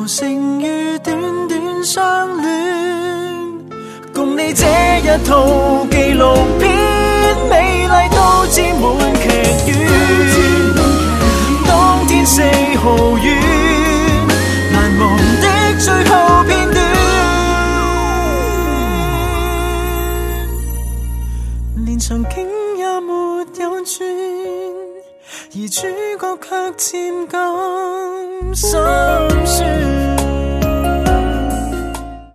剩餘短短相戀，共你這一套紀錄片，美麗都沾滿劇院。當天四號院，難忘的最後片段，連場景也沒有轉，而主角卻漸感心酸。